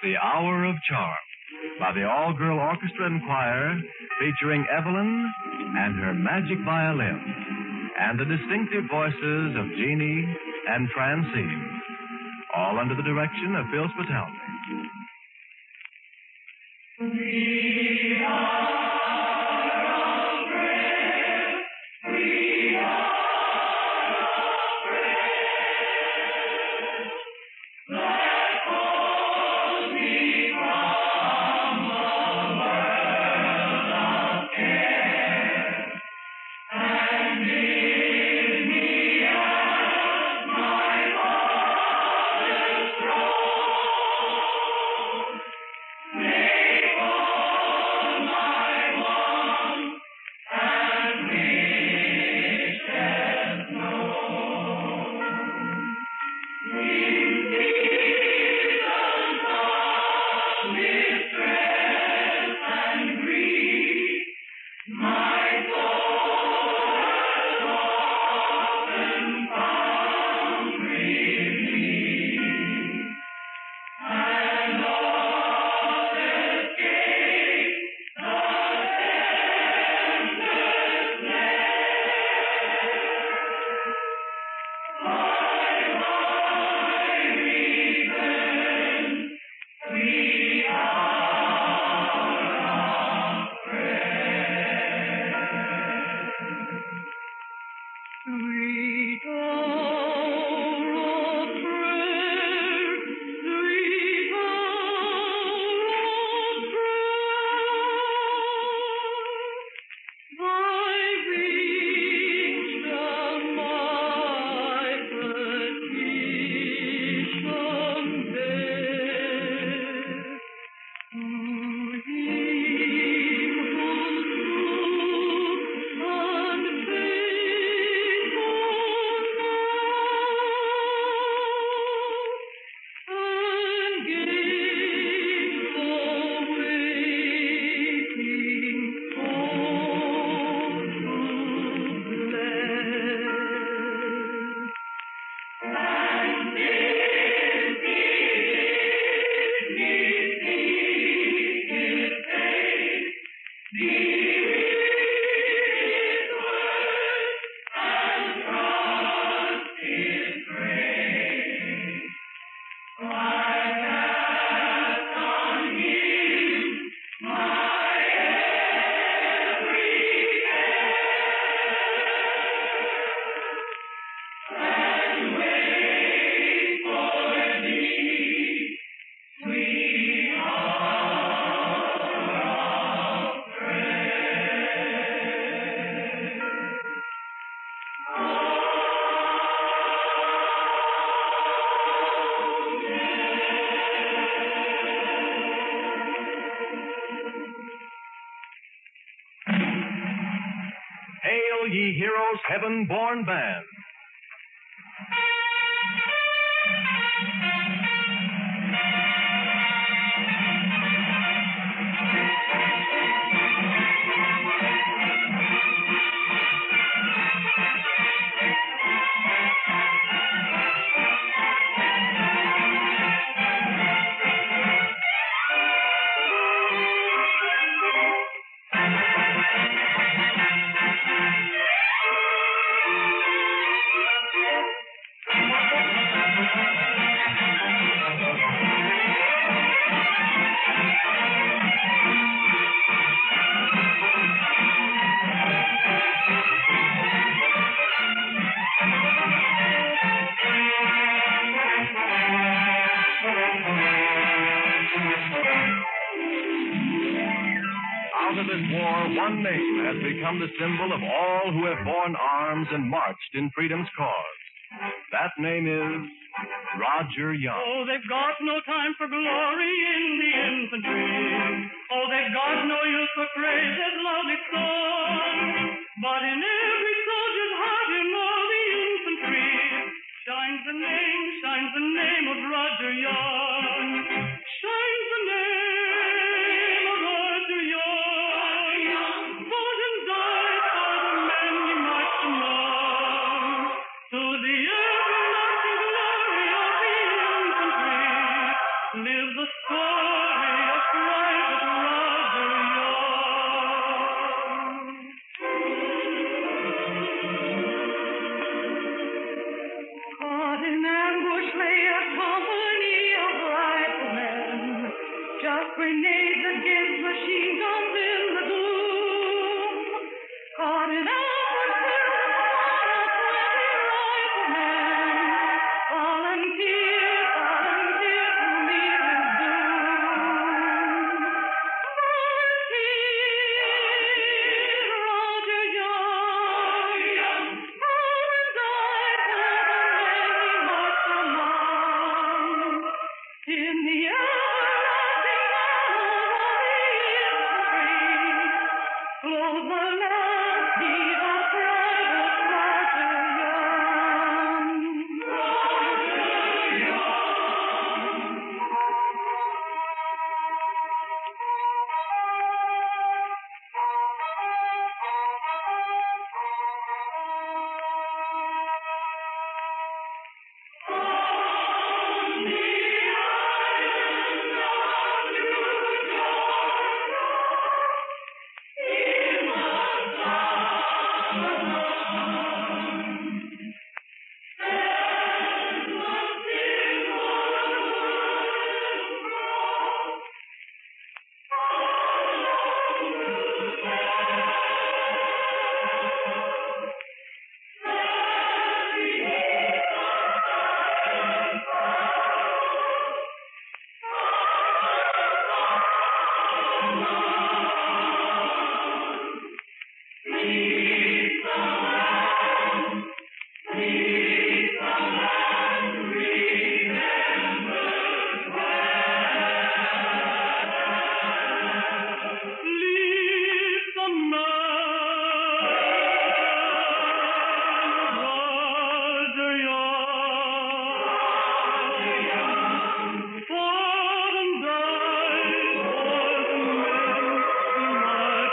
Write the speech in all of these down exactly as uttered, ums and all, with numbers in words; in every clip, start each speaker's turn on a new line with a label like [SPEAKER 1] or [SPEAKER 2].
[SPEAKER 1] The Hour of Charm by the all-girl orchestra and choir featuring Evelyn and her magic violin and the distinctive voices of Jeannie and Francine, all under the direction of Phil Spitalny. We are Ye Heroes Heaven-Born Band. One name has become the symbol of all who have borne arms and marched in freedom's cause. That name is Roger Young.
[SPEAKER 2] Oh, they've got no time for glory in the infantry. Oh, they've got no use for praise as loudly sung. But in every soldier's heart in all the infantry shines the name, shines the name of Roger Young. Shines the name of Roger Young. To the everlasting glory of the infantry, live the story.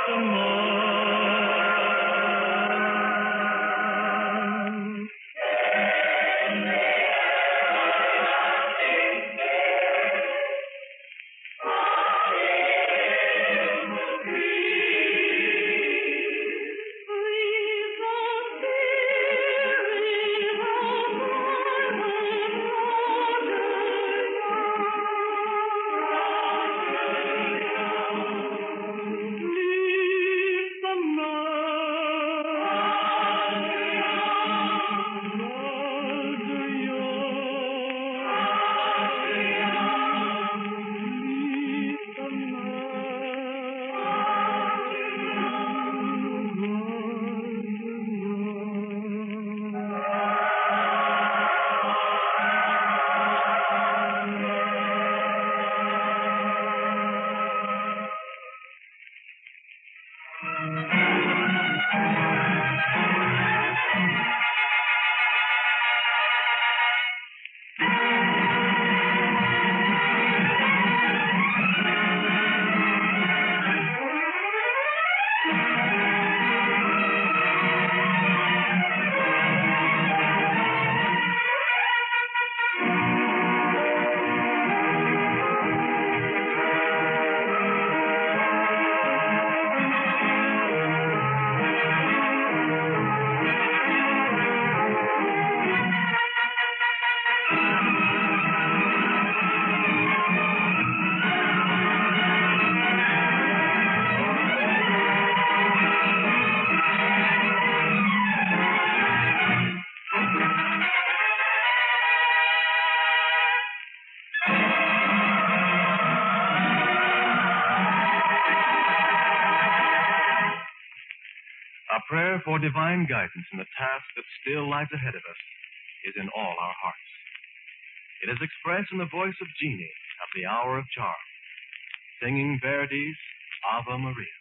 [SPEAKER 1] A prayer for divine guidance in the task that still lies ahead of us is in all our hearts. It is expressed in the voice of Jeannie of the Hour of Charm, singing Verdi's Ave Maria.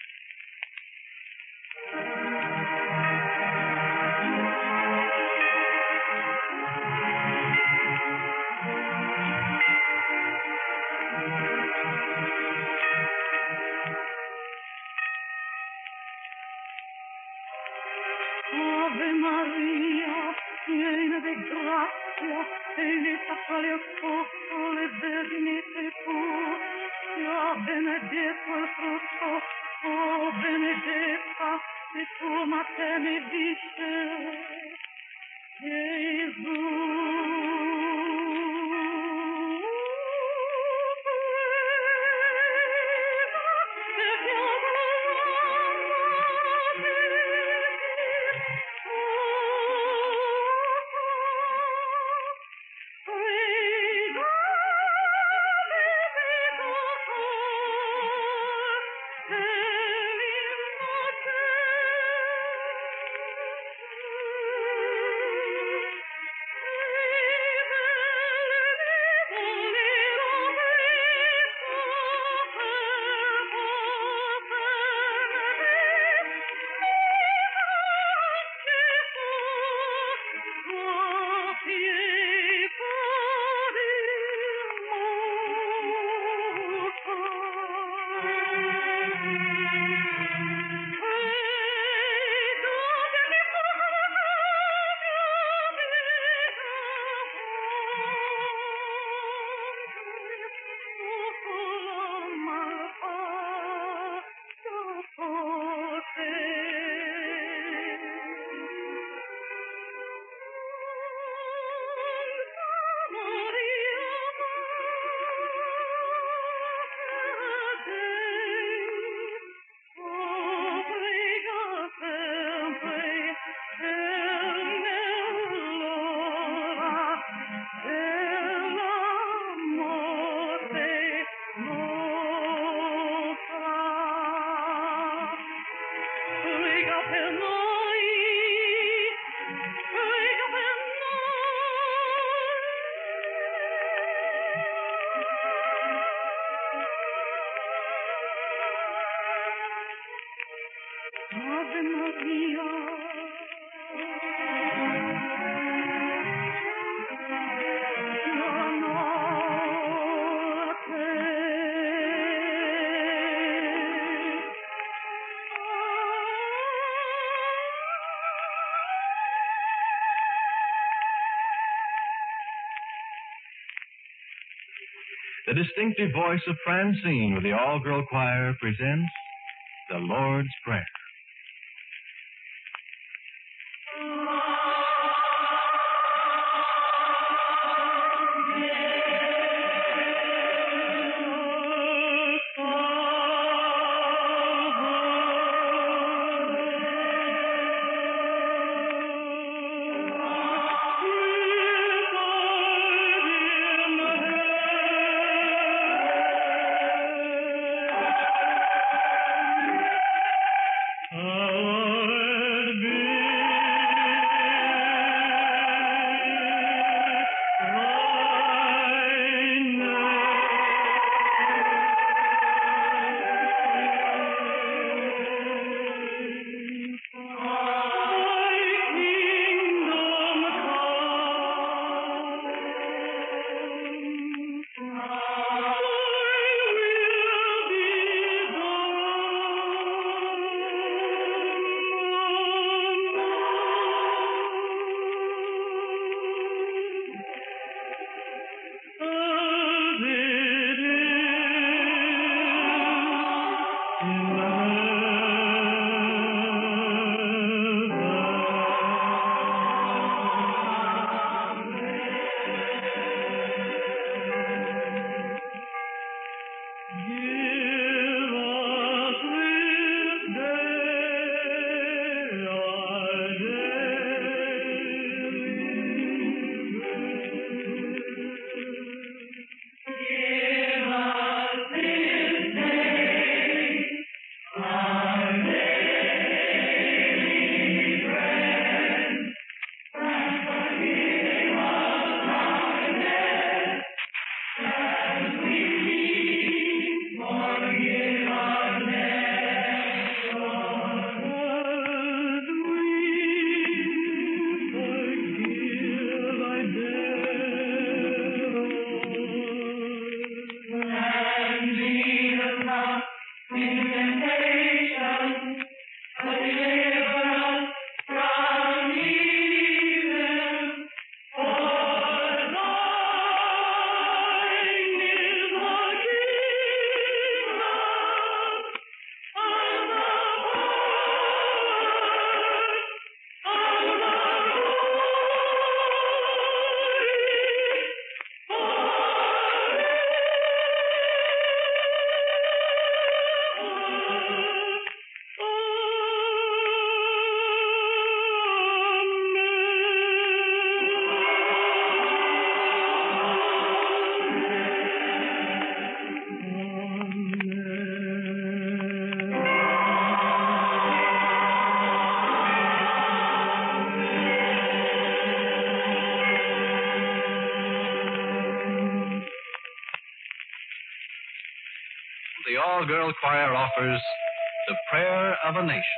[SPEAKER 2] Ave Maria, piena di grazia, eletta fra le apostole, vergine sei tu, sia benedetto il frutto, oh benedetta, di tuo materni vite, Gesù. Ave Maria.
[SPEAKER 1] the distinctive voice of Francine with the all-girl choir presents The Lord's Prayer. The all-girl choir offers The Prayer of a Nation.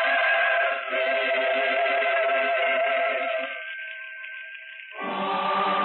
[SPEAKER 2] Oh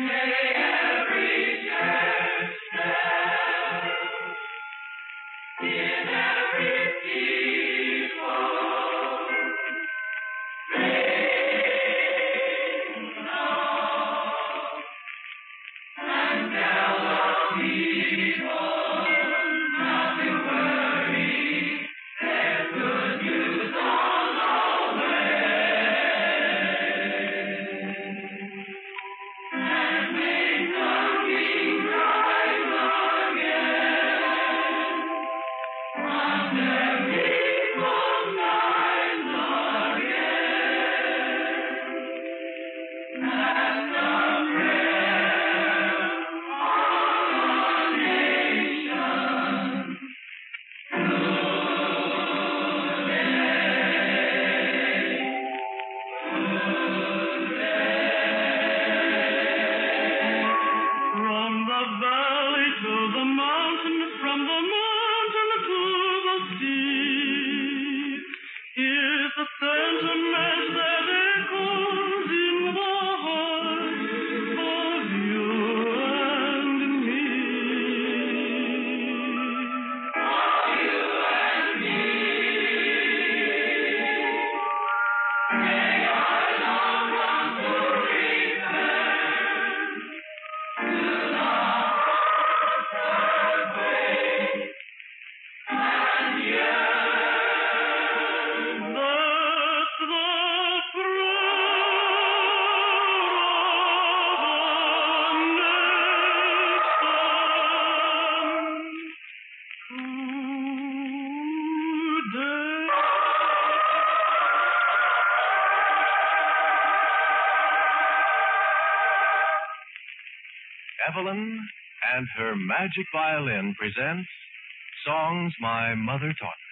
[SPEAKER 1] Evelyn and Her Magic Violin presents Songs My Mother Taught Me.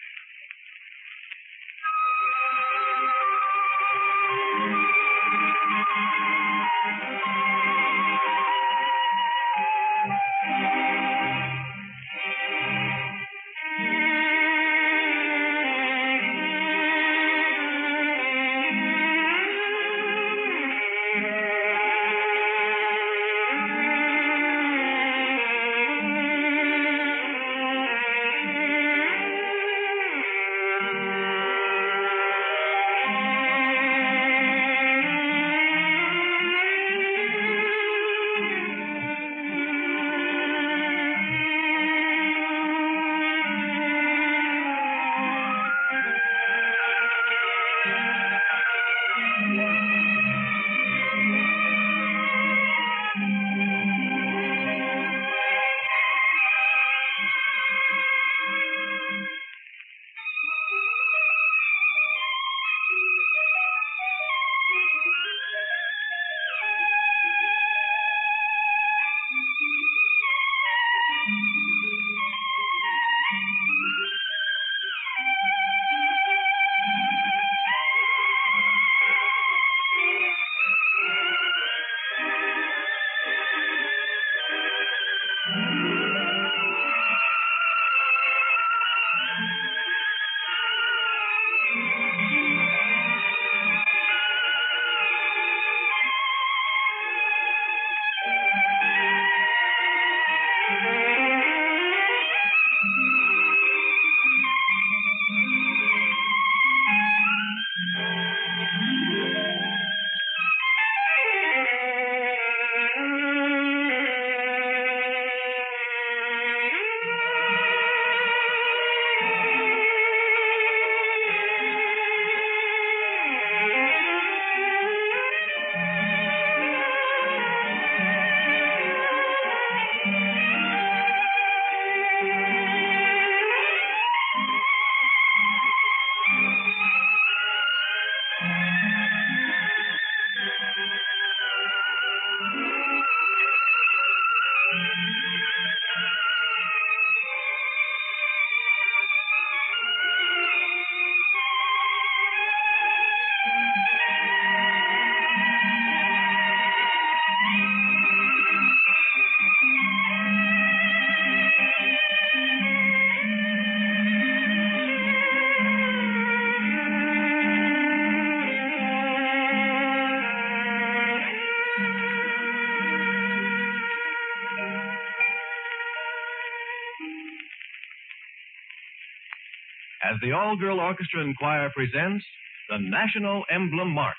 [SPEAKER 1] as the All-Girl Orchestra and Choir presents the National Emblem March.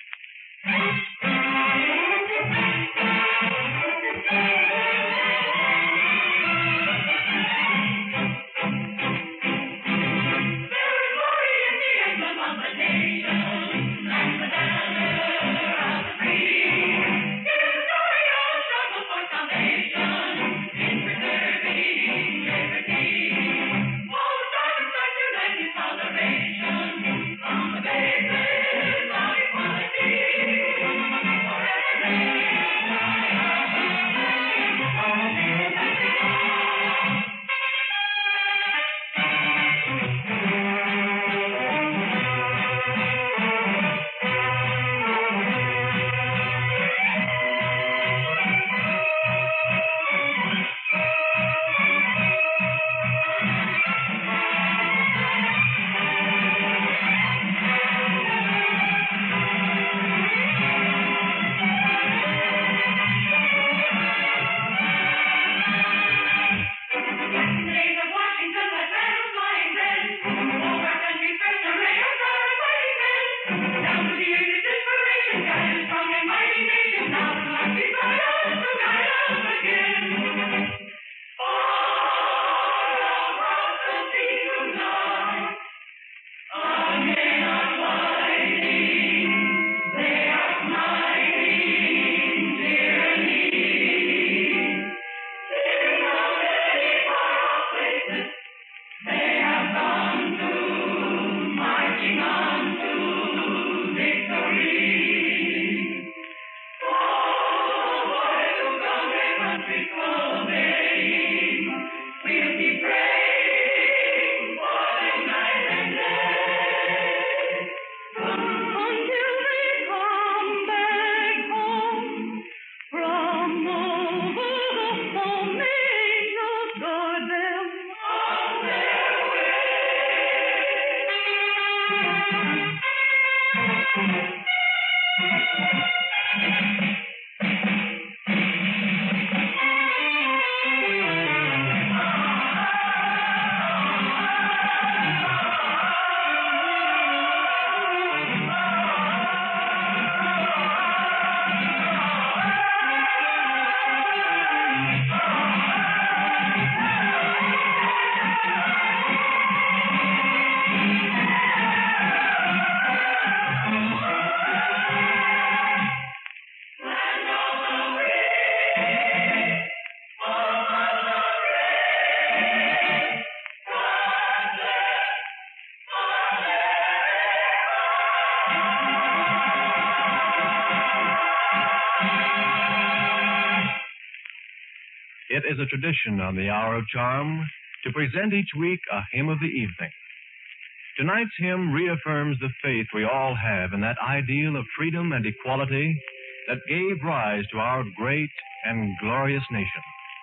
[SPEAKER 1] It is a tradition on the Hour of Charm to present each week a hymn of the evening. Tonight's hymn reaffirms the faith we all have in that ideal of freedom and equality that gave rise to our great and glorious nation.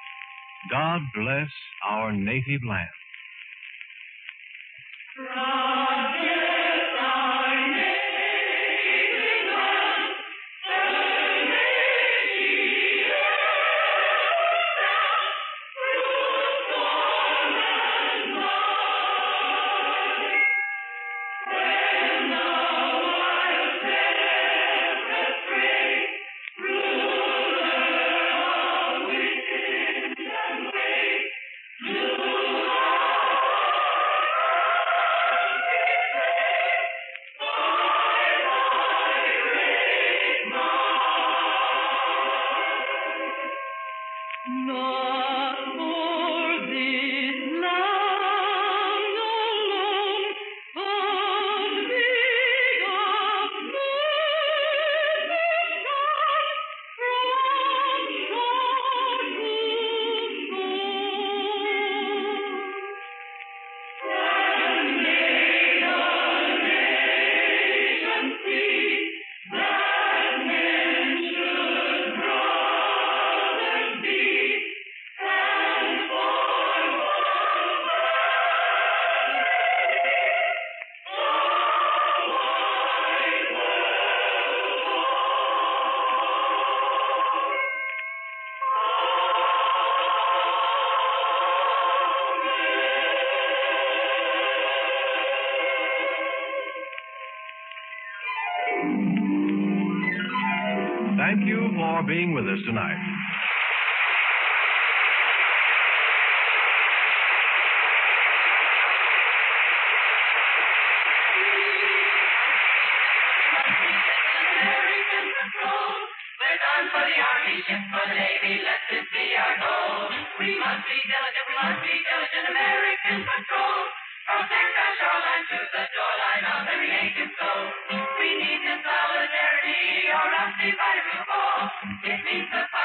[SPEAKER 1] God bless our native land. being with us tonight.
[SPEAKER 3] For the Army, ship for the Navy, let this be our goal. We must be diligent, we must be diligent, American patrol. Protect our shoreline to the shoreline of every native soul. We need this solidarity, or else the fighter will fall. It means the fight.